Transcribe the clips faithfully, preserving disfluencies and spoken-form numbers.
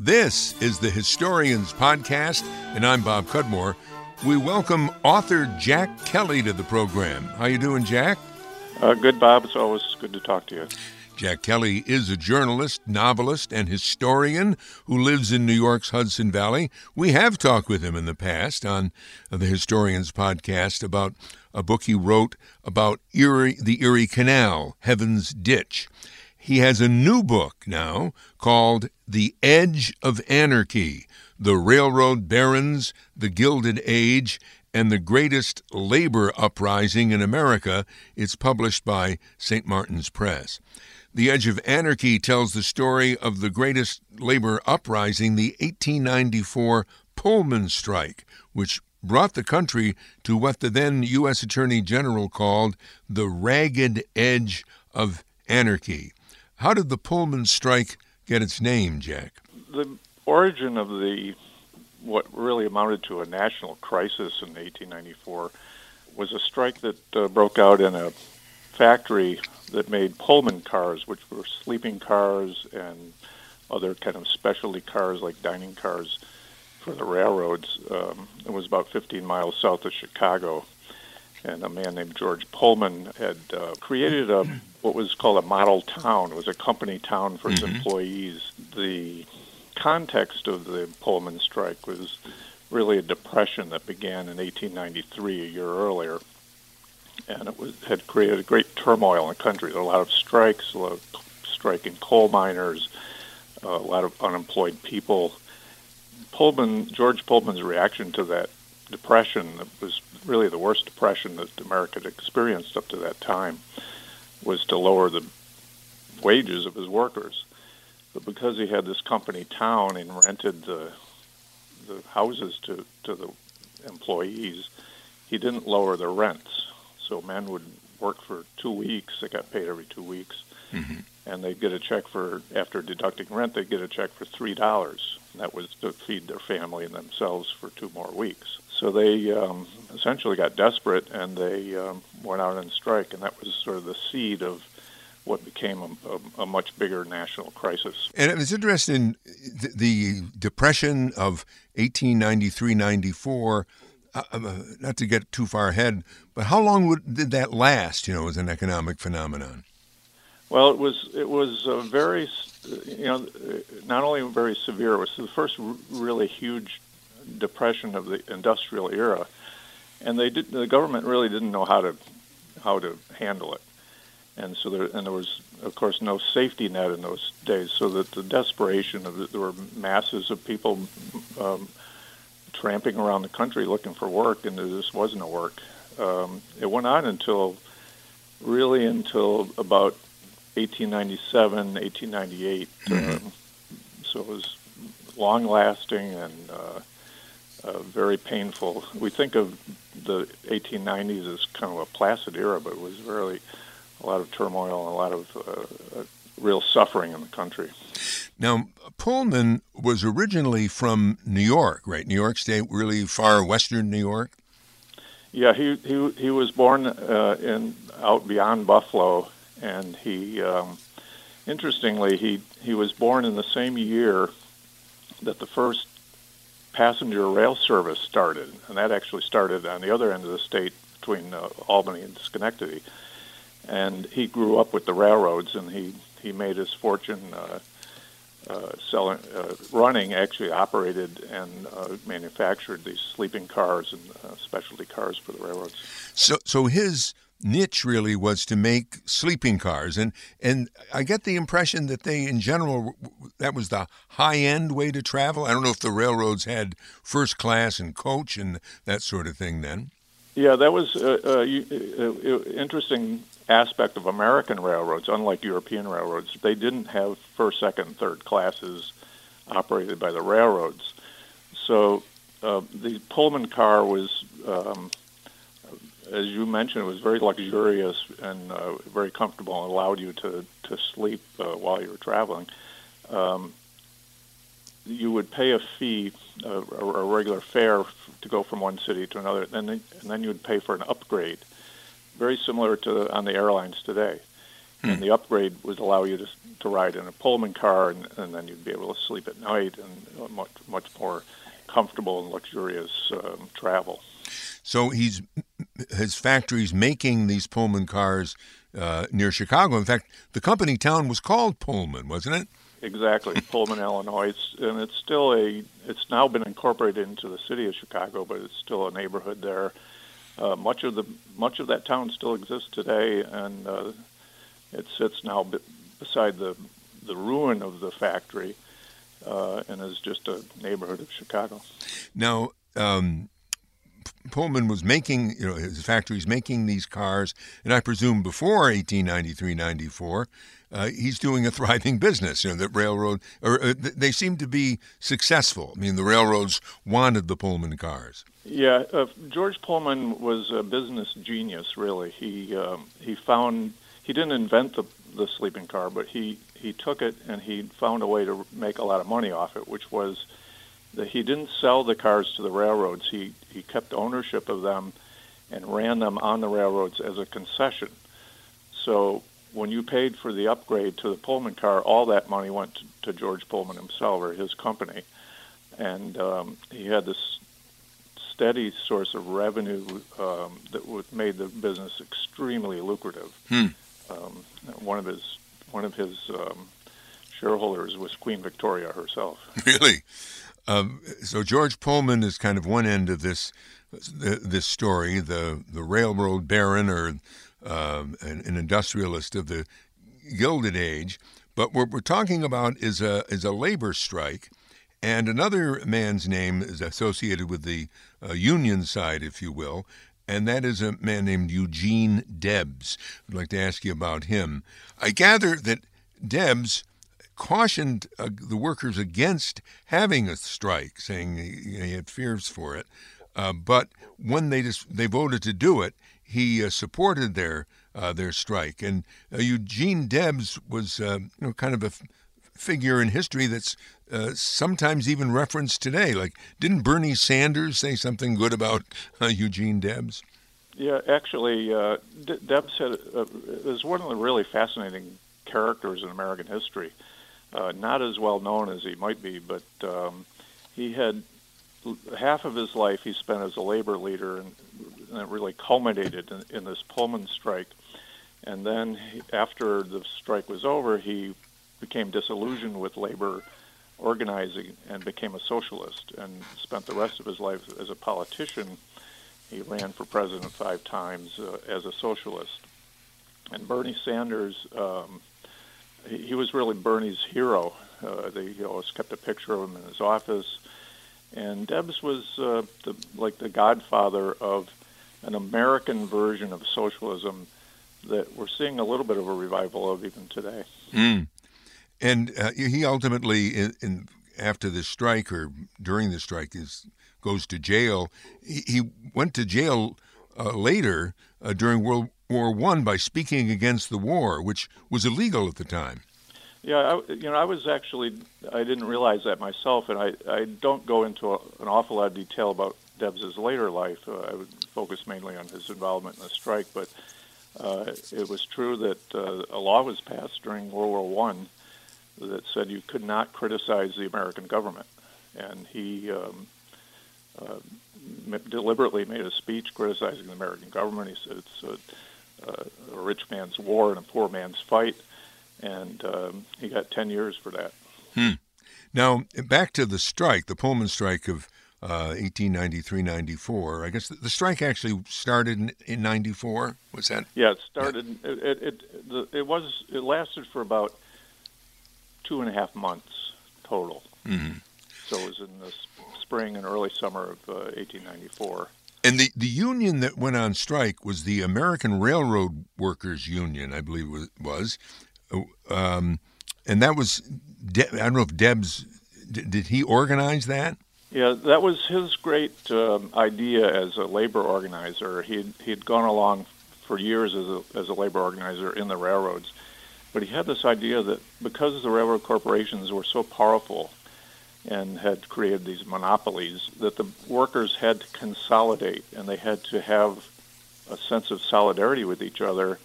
This is the Historians Podcast, and I'm Bob Cudmore. We welcome author Jack Kelly to the program. How you doing, Jack? Uh, good, Bob. It's always good to talk to you. Jack Kelly is a journalist, novelist, and historian who lives in New York's Hudson Valley. We have talked with him in the past on the Historians Podcast about a book he wrote about Erie, the Erie Canal, Heaven's Ditch. He has a new book now called The Edge of Anarchy, The Railroad Barons, the Gilded Age, and the Greatest Labor Uprising in America. It's published by Saint Martin's Press. The Edge of Anarchy tells the story of the greatest labor uprising, the eighteen ninety-four Pullman strike, which brought the country to what the then U S Attorney General called the ragged edge of anarchy. How did the Pullman strike get its name, Jack? The origin of the what really amounted to a national crisis in eighteen ninety-four was a strike that uh, broke out in a factory that made Pullman cars, which were sleeping cars and other kind of specialty cars like dining cars for the railroads. Um, it was about fifteen miles south of Chicago, and a man named George Pullman had uh, created a what was called a model town. It was a company town for his mm-hmm. employees. The context of the Pullman strike was really a depression that began in eighteen ninety-three, a year earlier, and it was, had created a great turmoil in the country. There were a lot of strikes, a lot of striking coal miners, uh, a lot of unemployed people. Pullman, George Pullman's reaction to that depression, that was really the worst depression that America had experienced up to that time, was to lower the wages of his workers. But because he had this company town and rented the the houses to, to the employees, he didn't lower their rents. So men would work for two weeks. They got paid every two weeks. Mm-hmm. And they'd get a check for, after deducting rent, they'd get a check for three dollars. And that was to feed their family and themselves for two more weeks. So they um, essentially got desperate, and they um, went out on strike, and that was sort of the seed of what became a, a, a much bigger national crisis. And it was interesting, the, the Depression of eighteen ninety-three ninety-four, uh, not to get too far ahead, but how long would, did that last, you know, as an economic phenomenon? Well, it was it was a very, you know, not only very severe, it was the first really huge depression of the industrial era, and they did the government really didn't know how to how to handle it, and so there and there was of course no safety net in those days, so that the desperation of the, there were masses of people um, tramping around the country looking for work, and there just was no work. Um, it went on until really until about eighteen ninety-seven, eighteen ninety-eight. Mm-hmm. Um, so it was long-lasting and uh, uh, very painful. We think of the eighteen nineties as kind of a placid era, but it was really a lot of turmoil and a lot of uh, uh, real suffering in the country. Now, Pullman was originally from New York, right? New York State, really far western New York? Yeah, he he, he was born uh, in out beyond Buffalo. And he, um, interestingly, he, he was born in the same year that the first passenger rail service started, and that actually started on the other end of the state between uh, Albany and Schenectady. And he grew up with the railroads, and he, he made his fortune uh, uh, selling, uh, running, actually operated and uh, manufactured these sleeping cars and uh, specialty cars for the railroads. So, so his niche really was to make sleeping cars, and and I get the impression that they, in general, that was the high-end way to travel. I don't know if the railroads had first class and coach and that sort of thing then. Yeah, that was an interesting aspect of American railroads. Unlike European railroads, they didn't have first, second, third classes operated by the railroads. So uh, the Pullman car was um, as you mentioned, it was very luxurious and uh, very comfortable and allowed you to, to sleep uh, while you were traveling. Um, you would pay a fee, uh, a, a regular fare to go from one city to another, and then, and then you would pay for an upgrade, very similar to on the airlines today. And the upgrade would allow you to to ride in a Pullman car, and, and then you'd be able to sleep at night, and uh, much much more comfortable and luxurious um, travel. So he's his factory's making these Pullman cars uh, near Chicago. In fact, the company town was called Pullman, wasn't it? Exactly, Pullman, Illinois, it's, and it's still a. It's now been incorporated into the city of Chicago, but it's still a neighborhood there. Uh, much of the much of that town still exists today, and uh, it sits now b- beside the the ruin of the factory, uh, and is just a neighborhood of Chicago. Now, um, Pullman was making, you know, his factory's making these cars, and I presume before eighteen ninety-three ninety-four, uh, he's doing a thriving business. You know, the railroad, or uh, they seem to be successful. I mean, the railroads wanted the Pullman cars. Yeah, uh, George Pullman was a business genius. Really, he um, he found he didn't invent the the sleeping car, but he he took it and he found a way to make a lot of money off it, which was that he didn't sell the cars to the railroads. He he kept ownership of them and ran them on the railroads as a concession. So when you paid for the upgrade to the Pullman car, all that money went to, to George Pullman himself or his company, and um, he had this steady source of revenue um, that would, made the business extremely lucrative. Hmm. Um, one of his one of his um, shareholders was Queen Victoria herself. Really? Um, so George Pullman is kind of one end of this this story, the the railroad baron or um, an, an industrialist of the Gilded Age. But what we're talking about is a is a labor strike, and another man's name is associated with the uh, union side, if you will, and that is a man named Eugene Debs. I'd like to ask you about him. I gather that Debs cautioned uh, the workers against having a strike, saying he, he had fears for it. Uh, but when they just, they voted to do it, he uh, supported their uh, their strike. And uh, Eugene Debs was uh, you know kind of a f- figure in history that's uh, sometimes even referenced today. Like, didn't Bernie Sanders say something good about uh, Eugene Debs? Yeah, actually, uh, D- Debs had, uh, is one of the really fascinating characters in American history. Uh, not as well known as he might be, but um, he had half of his life he spent as a labor leader, and, and it really culminated in, in this Pullman strike. And then he, after the strike was over, he became disillusioned with labor organizing and became a socialist and spent the rest of his life as a politician. He ran for president five times uh, as a socialist. And Bernie Sanders, um, he, he was really Bernie's hero. Uh, they he always kept a picture of him in his office. And Debs was uh, the, like the godfather of an American version of socialism that we're seeing a little bit of a revival of even today. Mm. And uh, he ultimately, in, in after the strike or during the strike, is goes to jail. He, he went to jail uh, later uh, during World War One by speaking against the war, which was illegal at the time. Yeah, I, you know, I was actually, I didn't realize that myself, and I, I don't go into a, an awful lot of detail about Debs's later life. Uh, I would focus mainly on his involvement in the strike, but uh, it was true that uh, a law was passed during World War One that said you could not criticize the American government, and he um, uh, m- deliberately made a speech criticizing the American government. He said it's a, a, a rich man's war and a poor man's fight. And um, he got ten years for that. Hmm. Now, back to the strike, the Pullman strike of uh, eighteen ninety-three ninety-four. I guess the, the strike actually started in, in ninety-four. Was that? Yeah, it started. Yeah. It it it, the, it was it lasted for about two and a half months total. Mm-hmm. So it was in the spring and early summer of uh, eighteen ninety-four. And the, the union that went on strike was the American Railroad Workers Union, I believe it was. Um, and that was, De- I don't know if Debs, did, did he organize that? Yeah, that was his great um, idea as a labor organizer. He he had gone along for years as a, as a labor organizer in the railroads. But he had this idea that because the railroad corporations were so powerful and had created these monopolies, that the workers had to consolidate and they had to have a sense of solidarity with each other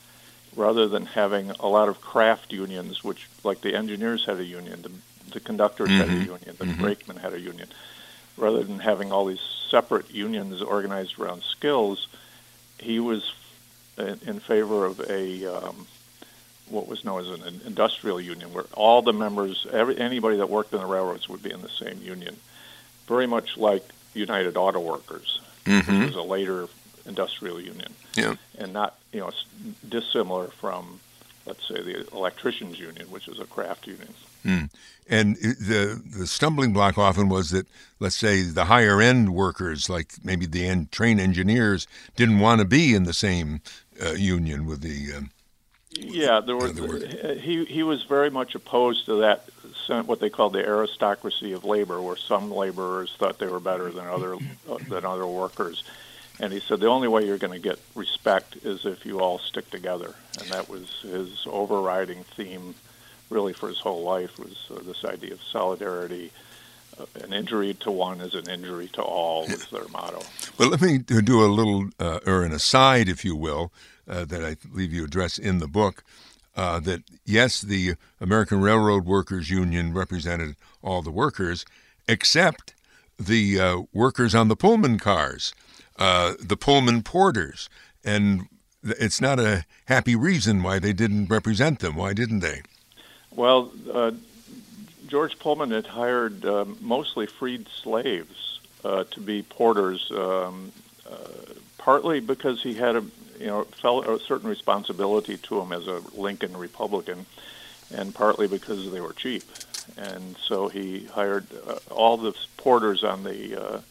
rather than having a lot of craft unions, which, like the engineers had a union, the, the conductors mm-hmm. had a union, the mm-hmm. brakemen had a union, rather than having all these separate unions organized around skills, he was in, in favor of a um, what was known as an industrial union, where all the members, every, anybody that worked in the railroads would be in the same union, very much like United Auto Workers, mm-hmm. which was a later industrial union, yeah. and not, you know, dissimilar from, let's say, the electricians union, which is a craft union. Mm. And the the stumbling block often was that, let's say, the higher end workers, like maybe the end, train engineers, didn't want to be in the same uh, union with the. Um, yeah, there was. Uh, he he was very much opposed to that, what they called the aristocracy of labor, where some laborers thought they were better than other uh, than other workers. And he said the only way you're going to get respect is if you all stick together. And that was his overriding theme, really, for his whole life, was uh, this idea of solidarity. Uh, an injury to one is an injury to all, was their motto. Well, let me do a little, uh, or an aside, if you will, uh, that I believe you address in the book, uh, that, yes, the American Railroad Workers Union represented all the workers, except the uh, workers on the Pullman cars. Uh, the Pullman porters, and it's not a happy reason why they didn't represent them. Why didn't they? Well, uh, George Pullman had hired uh, mostly freed slaves uh, to be porters, um, uh, partly because he had a you know felt a certain responsibility to him as a Lincoln Republican, and partly because they were cheap. And so he hired uh, all the porters on the uh,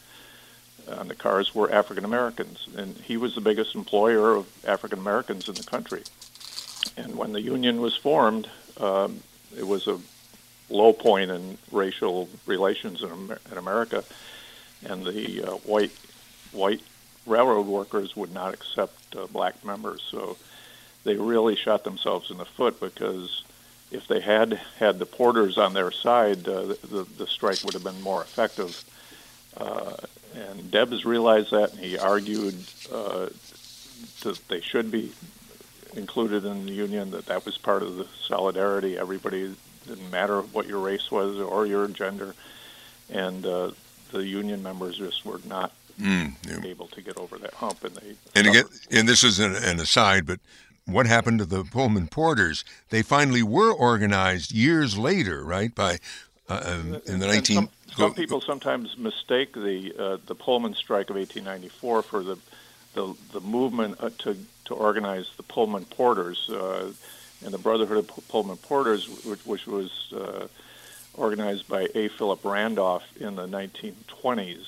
on the cars were African Americans, and he was the biggest employer of African Americans in the country. And when the union was formed, um, it was a low point in racial relations in, Amer- in America, and the uh, white white railroad workers would not accept uh, black members. So they really shot themselves in the foot, because if they had had the porters on their side, uh, the, the, the strike would have been more effective. Uh, and Debs realized that, and he argued uh, that they should be included in the union, that that was part of the solidarity. Everybody, didn't matter what your race was or your gender, and uh, the union members just were not mm, yeah. able to get over that hump. And they and again, and this is an, an aside, but what happened to the Pullman porters? They finally were organized years later, right? By uh, um, in the nineteen. Some, some people sometimes mistake the uh, the Pullman strike of eighteen ninety-four for the the, the movement uh, to to organize the Pullman porters. Uh, and the Brotherhood of Pullman Porters, which, which was uh, organized by A. Philip Randolph in the nineteen twenties,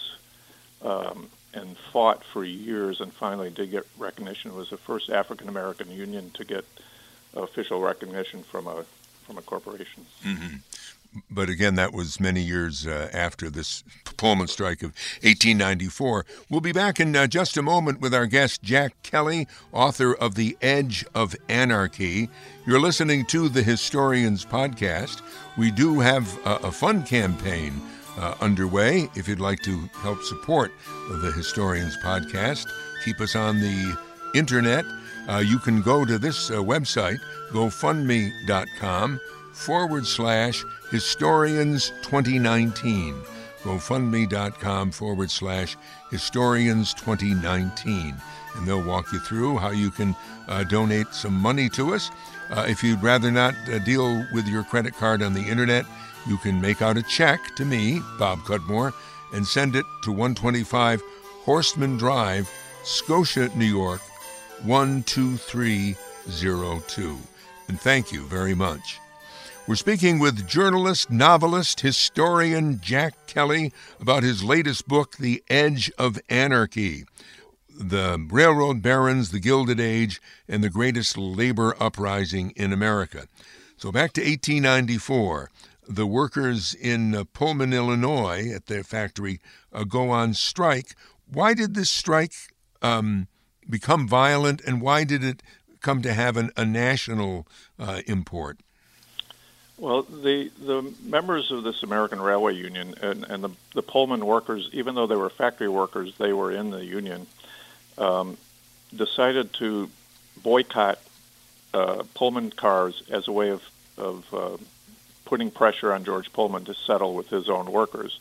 um, and fought for years, and finally did get recognition. It was the first African-American union to get official recognition from a from a corporation. Mm-hmm. But again, that was many years uh, after this Pullman strike of eighteen ninety-four. We'll be back in uh, just a moment with our guest, Jack Kelly, author of The Edge of Anarchy. You're listening to the Historians Podcast. We do have a, a fun campaign uh, underway. If you'd like to help support the Historians Podcast, keep us on the internet. Uh, you can go to this uh, website, GoFundMe.com forward slash Historians twenty nineteen. GoFundMe.com forward slash Historians twenty nineteen. And they'll walk you through how you can uh, donate some money to us. Uh, if you'd rather not uh, deal with your credit card on the internet, you can make out a check to me, Bob Cudmore, and send it to one twenty-five Horstman Drive, Scotia, New York, one two three zero two. And thank you very much. We're speaking with journalist, novelist, historian Jack Kelly about his latest book, The Edge of Anarchy, The Railroad Barons, the Gilded Age, and the Greatest Labor Uprising in America. So back to eighteen ninety-four. The workers in uh, Pullman, Illinois, at their factory, uh, go on strike. Why did this strike um, become violent, and why did it come to have an, a national uh, import? Well, the the members of this American Railway Union and, and the, the Pullman workers, even though they were factory workers, they were in the union, um, decided to boycott uh, Pullman cars as a way of, of uh, putting pressure on George Pullman to settle with his own workers.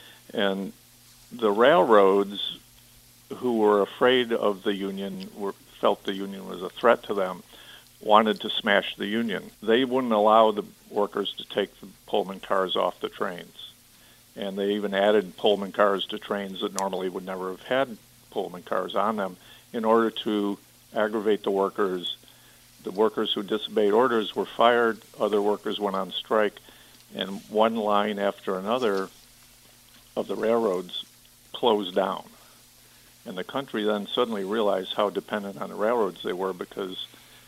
And the railroads, who were afraid of the union, were, felt the union was a threat to them, wanted to smash the union. They wouldn't allow the workers to take the Pullman cars off the trains. And they even added Pullman cars to trains that normally would never have had Pullman cars on them in order to aggravate the workers. The workers who disobeyed orders were fired, other workers went on strike, and one line after another of the railroads closed down. And the country then suddenly realized how dependent on the railroads they were, because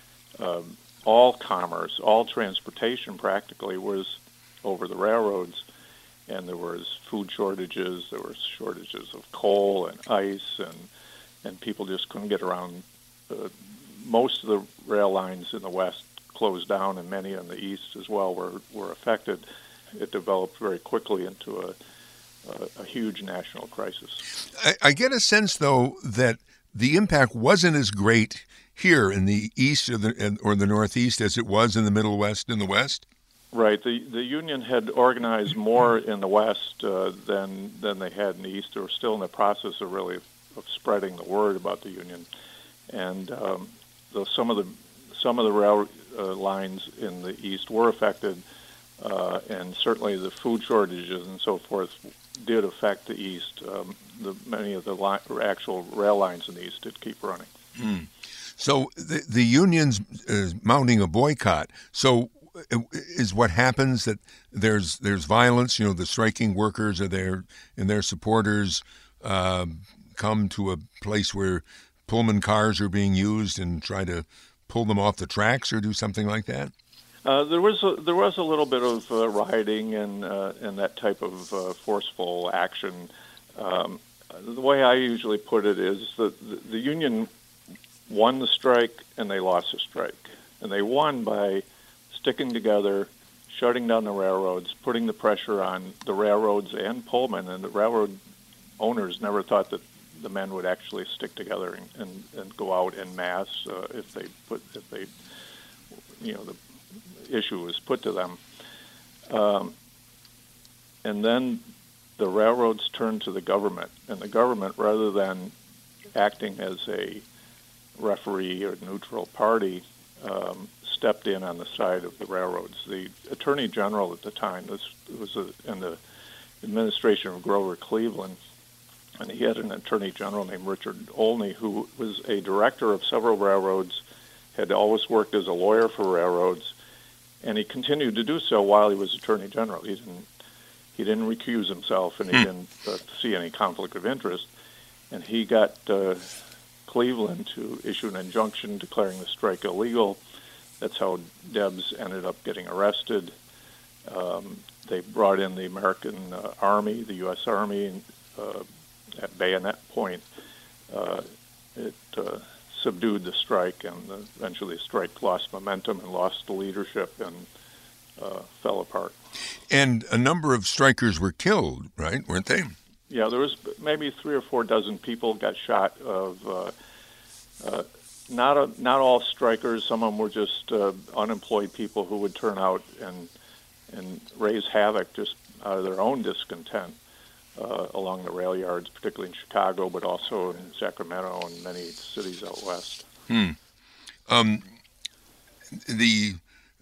um, all commerce, all transportation practically was over the railroads. And there was food shortages, there were shortages of coal and ice, and and people just couldn't get around. Uh, most of the rail lines in the West closed down, and many in the East as well were, were affected. It developed very quickly into a, a, a huge national crisis. I, I get a sense, though, that the impact wasn't as great here in the East or the, or the Northeast as it was in the Middle West and the West? Right. The the union had organized more in the West uh, than than they had in the East. They were still in the process of really of spreading the word about the union, and um, though some of the some of the rail uh, lines in the East were affected, uh, and certainly the food shortages and so forth did affect the East. Um, the many of the li- actual rail lines in the East did keep running. Mm. So the the union's uh, mounting a boycott. So. Is what happens that there's there's violence. You know, the striking workers are there, and their supporters uh, come to a place where Pullman cars are being used and try to pull them off the tracks or do something like that. Uh, there was a, there was a little bit of uh, rioting and uh, and that type of uh, forceful action. Um, the way I usually put it is that the, the union won the strike and they lost the strike, and they won by sticking together, shutting down the railroads, putting the pressure on the railroads and Pullman, and the railroad owners never thought that the men would actually stick together and, and, and go out en masse uh, if they put if they you know the issue was put to them. Um, and then the railroads turned to the government, and the government, rather than acting as a referee or neutral party, um, stepped in on the side of the railroads. The Attorney General at the time, this was a, in the administration of Grover Cleveland, and he had an Attorney General named Richard Olney, who was a director of several railroads, had always worked as a lawyer for railroads, and he continued to do so while he was Attorney General. He didn't he didn't recuse himself, and he didn't uh, see any conflict of interest, and he got uh, Cleveland to issue an injunction declaring the strike illegal. That's how Debs ended up getting arrested. Um, they brought in the American uh, Army, the U S Army, uh, at bayonet point. Uh, it uh, subdued the strike, and eventually the strike lost momentum and lost the leadership and uh, fell apart. And a number of strikers were killed, right? Weren't they? Yeah, there was maybe three or four dozen people got shot of. Uh, uh, Not a, not all strikers. Some of them were just uh, unemployed people who would turn out and and raise havoc just out of their own discontent uh, along the rail yards, particularly in Chicago, but also in Sacramento and many cities out west. Hmm. Um, the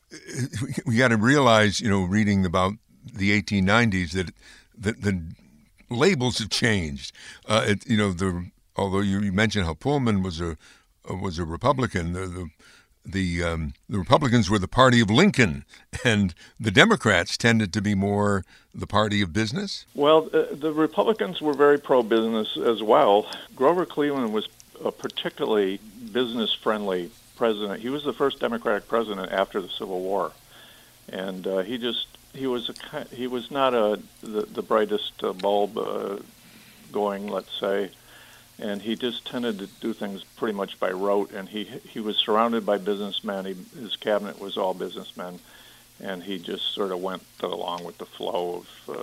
we got to realize, you know, reading about the eighteen nineties, that that the labels have changed. Uh, it, you know, the although you, you mentioned how Pullman was a was a Republican. The the the, um, the Republicans were the party of Lincoln, and the Democrats tended to be more the party of business. Well, uh, the Republicans were very pro-business as well. Grover Cleveland was a particularly business-friendly president. He was the first Democratic president after the Civil War, and uh, he just he was a he was not a the, the brightest uh, bulb uh, going, let's say. And he just tended to do things pretty much by rote. And he he was surrounded by businessmen. He, his cabinet was all businessmen, and he just sort of went along with the flow of uh,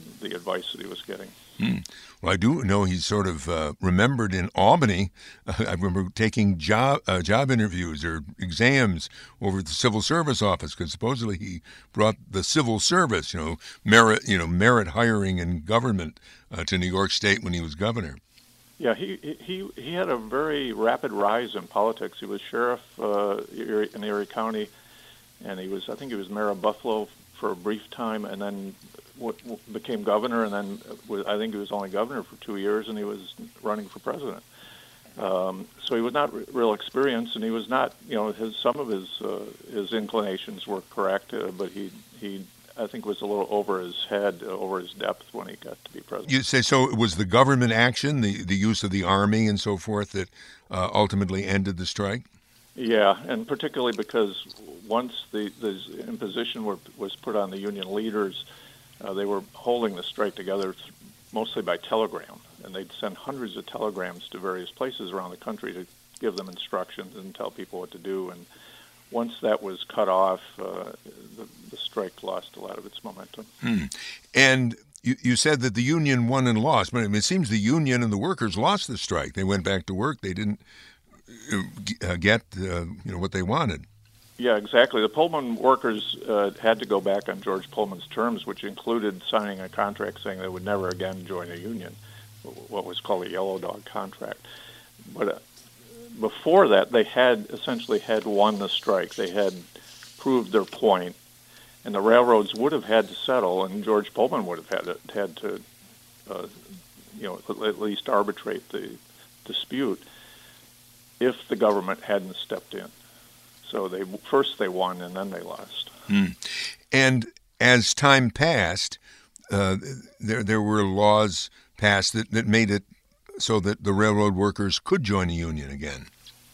the advice that he was getting. Hmm. Well, I do know he's sort of uh, remembered in Albany. Uh, I remember taking job uh, job interviews or exams over at the civil service office because supposedly he brought the civil service, you know, merit, you know, merit hiring in government uh, to New York State when he was governor. Yeah, he he he had a very rapid rise in politics. He was sheriff uh, in Erie County, and he was I think he was mayor of Buffalo for a brief time, and then w- w- became governor, and then was, I think he was only governor for two years, and he was running for president. Um, so he was not r- real experienced, and he was not, you know, his some of his uh, his inclinations were correct, uh, but he he I think was a little over his head, uh, over his depth when he got to be president. You say so? It was the government action, the the use of the army and so forth, that uh, ultimately ended the strike. Yeah, and particularly because once the, the imposition were, was put on the union leaders, uh, they were holding the strike together th- mostly by telegram, and they'd send hundreds of telegrams to various places around the country to give them instructions and tell people what to do. And once that was cut off, uh, the, the strike lost a lot of its momentum. Hmm. And you, you said that the union won and lost, but I mean, it seems the union and the workers lost the strike. They went back to work. They didn't uh, get uh, you know what they wanted. Yeah, exactly. The Pullman workers uh, had to go back on George Pullman's terms, which included signing a contract saying they would never again join a union, what was called a yellow dog contract. But uh, before that, they had essentially had won the strike. They had proved their point, and the railroads would have had to settle, and George Pullman would have had to, had to, uh, you know, at least arbitrate the dispute if the government hadn't stepped in. So they first they won and then they lost. Hmm. And as time passed, uh, there there were laws passed that, that made it so that the railroad workers could join a union again.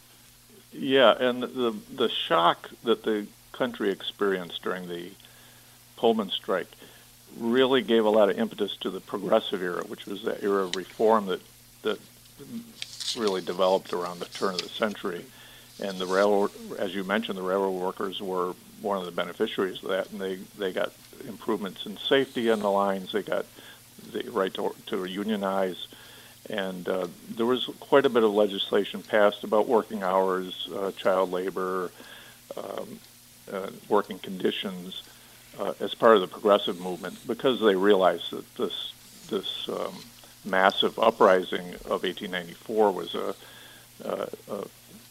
Yeah, and the the shock that the country experienced during the Pullman strike really gave a lot of impetus to the progressive era, which was that era of reform that that really developed around the turn of the century. And the railroad, as you mentioned, the railroad workers were one of the beneficiaries of that, and they, they got improvements in safety on the lines. They got the right to, to unionize, and uh, there was quite a bit of legislation passed about working hours, uh, child labor, um, uh, working conditions uh, as part of the progressive movement, because they realized that this this um, massive uprising of eighteen ninety-four was a, a, a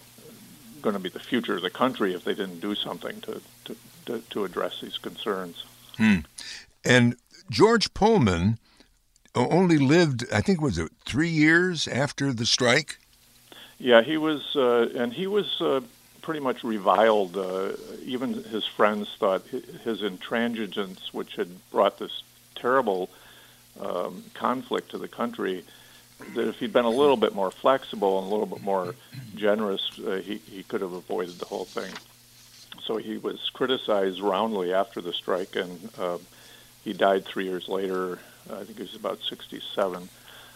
going to be the future of the country if they didn't do something to to, to, to address these concerns. Hmm. And George Pullman only lived, I think, was it three years after the strike? Yeah, he was, uh, and he was uh, pretty much reviled. Uh, even his friends thought his intransigence, which had brought this terrible um, conflict to the country, that if he'd been a little bit more flexible and a little bit more generous, uh, he, he could have avoided the whole thing. So he was criticized roundly after the strike, and uh, he died three years later. I think he was about sixty-seven.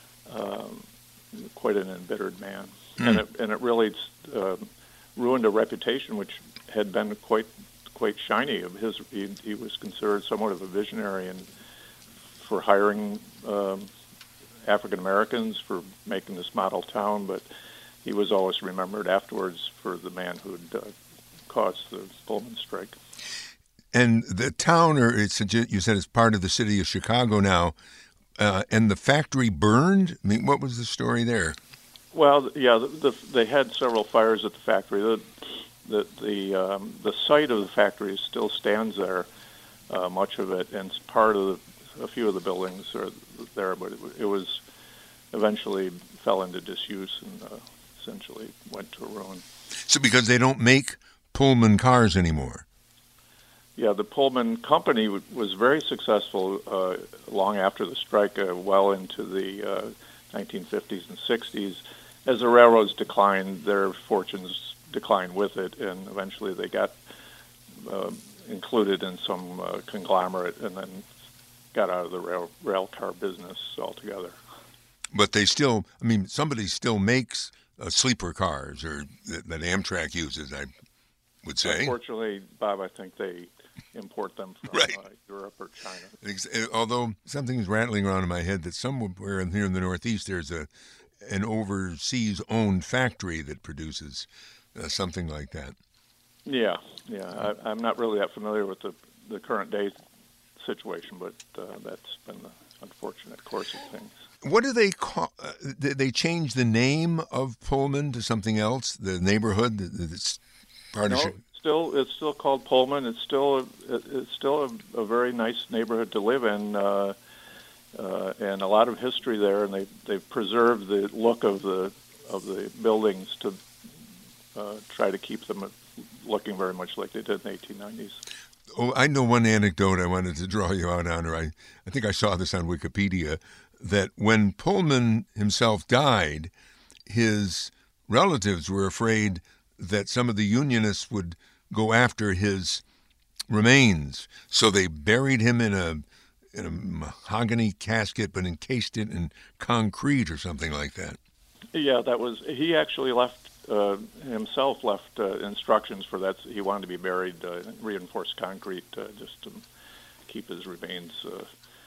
Um, quite an embittered man. Mm. And, it, and it really uh, ruined a reputation which had been quite quite shiny of his. He, he was considered somewhat of a visionary and for hiring um, African Americans, for making this model town, but he was always remembered afterwards for the man who had uh, caused the Pullman strike. And the town, or it's you said it's part of the city of Chicago now, uh, and the factory burned? I mean, what was the story there? Well, yeah, the, the, they had several fires at the factory. The the the, um, the site of the factory still stands there, uh, much of it, and it's part of the, a few of the buildings are there, but it, it was eventually fell into disuse and uh, essentially went to ruin. So because they don't make Pullman cars anymore? Yeah, the Pullman company w- was very successful uh, long after the strike, uh, well into the uh, nineteen fifties and sixties. As the railroads declined, their fortunes declined with it, and eventually they got uh, included in some uh, conglomerate and then got out of the rail, rail car business altogether. But they still, I mean, somebody still makes uh, sleeper cars or that, that Amtrak uses, I would say. Unfortunately, Bob, I think they import them from right. uh, Europe or China. Although something's rattling around in my head that somewhere in here in the Northeast there's a an overseas-owned factory that produces uh, something like that. Yeah, yeah. I, I'm not really that familiar with the, the current day situation, but uh, that's been the unfortunate course of things. What do they call? Uh, did they change the name of Pullman to something else? The neighborhood, this partnership. No, still, it's still called Pullman. It's still, a, it's still a, a very nice neighborhood to live in, uh, uh, and a lot of history there. And they they've preserved the look of the of the buildings to uh, try to keep them looking very much like they did in the eighteen nineties. Oh, I know one anecdote I wanted to draw you out on, or I, I think I saw this on Wikipedia, that when Pullman himself died, his relatives were afraid that some of the Unionists would go after his remains. So they buried him in a in a mahogany casket, but encased it in concrete or something like that. Yeah, that was, he actually left, uh, himself left uh, instructions for that. He wanted to be buried uh, in reinforced concrete uh, just to keep his remains. Uh,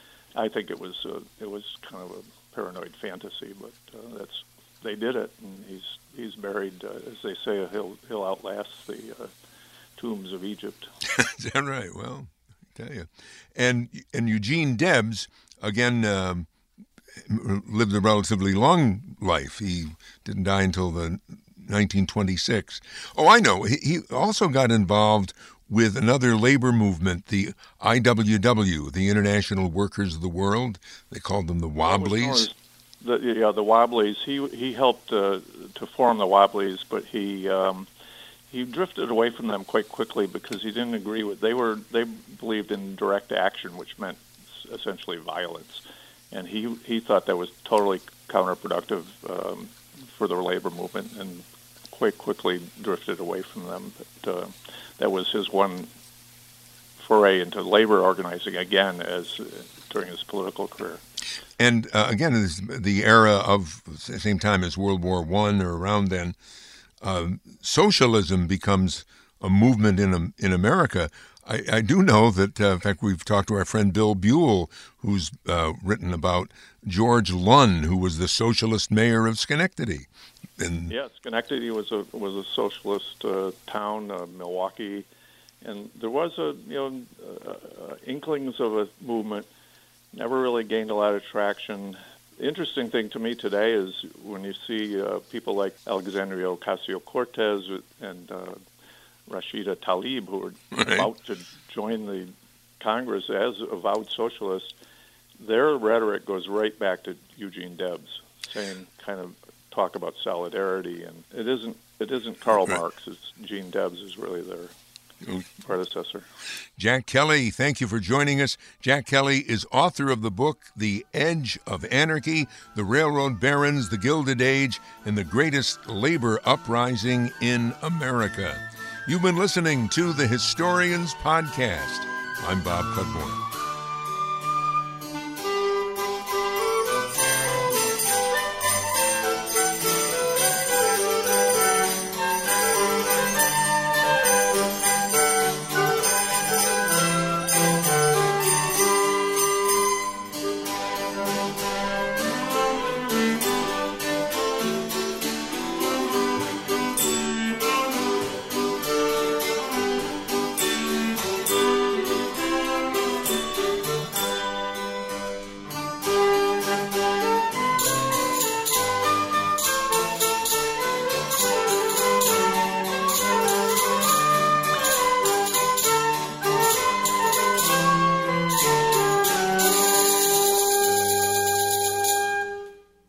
I think it was uh, it was kind of a paranoid fantasy, but uh, that's they did it, and he's he's buried, uh, as they say, he'll he'll outlast the uh, tombs of Egypt. Is that right? Well, I tell you, and and Eugene Debs again. Um, lived a relatively long life. He didn't die until the nineteen twenty-six. Oh, I know. He, he also got involved with another labor movement, the I W W, the International Workers of the World. They called them the Wobblies. The, yeah, the Wobblies. He he helped uh, to form the Wobblies, but he um, he drifted away from them quite quickly because he didn't agree with. They were they believed in direct action, which meant essentially violence. And he, he thought that was totally counterproductive um, for the labor movement, and quite quickly drifted away from them. But uh, that was his one foray into labor organizing again, as uh, during his political career. And uh, again, this, the era of the same time as World War One or around then, uh, socialism becomes a movement in in America. I, I do know that, uh, in fact, we've talked to our friend Bill Buell, who's uh, written about George Lunn, who was the socialist mayor of Schenectady. And yeah, Schenectady was a was a socialist uh, town, uh, Milwaukee, and there was a you know uh, uh, inklings of a movement. Never really gained a lot of traction. The interesting thing to me today is when you see uh, people like Alexandria Ocasio-Cortez and uh, Rashida Tlaib, who were right. about to join the Congress as avowed socialists, their rhetoric goes right back to Eugene Debs, saying kind of talk about solidarity, and it isn't it isn't Karl right. Marx. It's Eugene Debs is really their predecessor. Jack Kelly, thank you for joining us. Jack Kelly is author of the book The Edge of Anarchy, The Railroad Barons, The Gilded Age, and the Greatest Labor Uprising in America. You've been listening to the Historians Podcast. I'm Bob Cudmore.